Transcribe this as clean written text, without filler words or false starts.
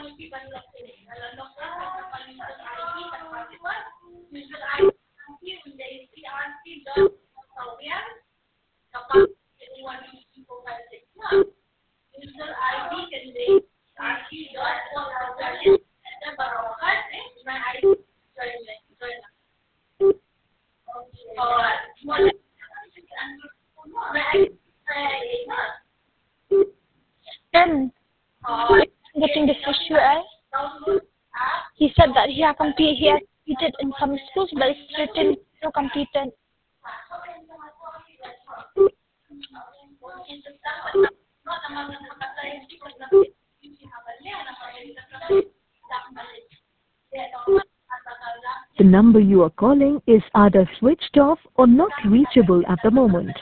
Then, getting this issue, he said that he has competed in some schools, but it's written no competent. The number you are calling is either switched off or not reachable at the moment.